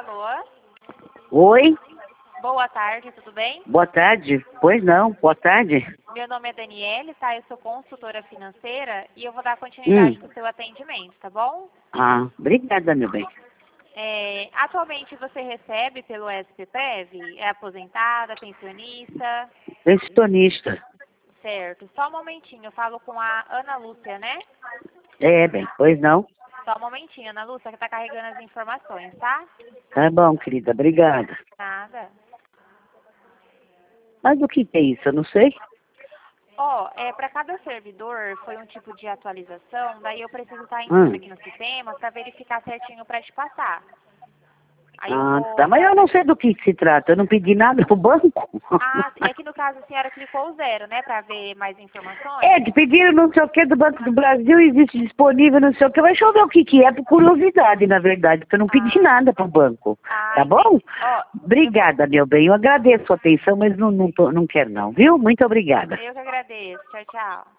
Alô? Oi? Boa tarde, tudo bem? Boa tarde. Pois não, boa tarde. Meu nome é Daniele, tá? Eu sou consultora financeira e eu vou dar continuidade pro seu atendimento, tá bom? Obrigada, meu bem. Atualmente você recebe pelo SPPEV? É aposentada, pensionista? Pensionista. Certo. Só um momentinho, eu falo com a Ana Lúcia, né? Bem, pois não. Só um momentinho, Ana Lúcia, que tá carregando as informações, tá? Tá bom, querida, obrigada. Nada. Mas o que é isso? Eu não sei. Para cada servidor foi um tipo de atualização, daí eu preciso estar entrando aqui no sistema para verificar certinho para te passar. Aí eu Tá, vou mas eu não fazer... sei do que se trata. Eu não pedi nada pro banco. É que no caso a senhora clicou o 0, né, para ver mais informações? Que pediram não sei o que do Banco do Brasil, existe disponível, não sei o que. Mas deixa eu ver o que é, por curiosidade, na verdade, porque eu não pedi nada pro banco. Tá bom? Entendi. Obrigada, meu bem. Eu agradeço a atenção, mas não quero não, viu? Muito obrigada. Eu que agradeço. Tchau, tchau.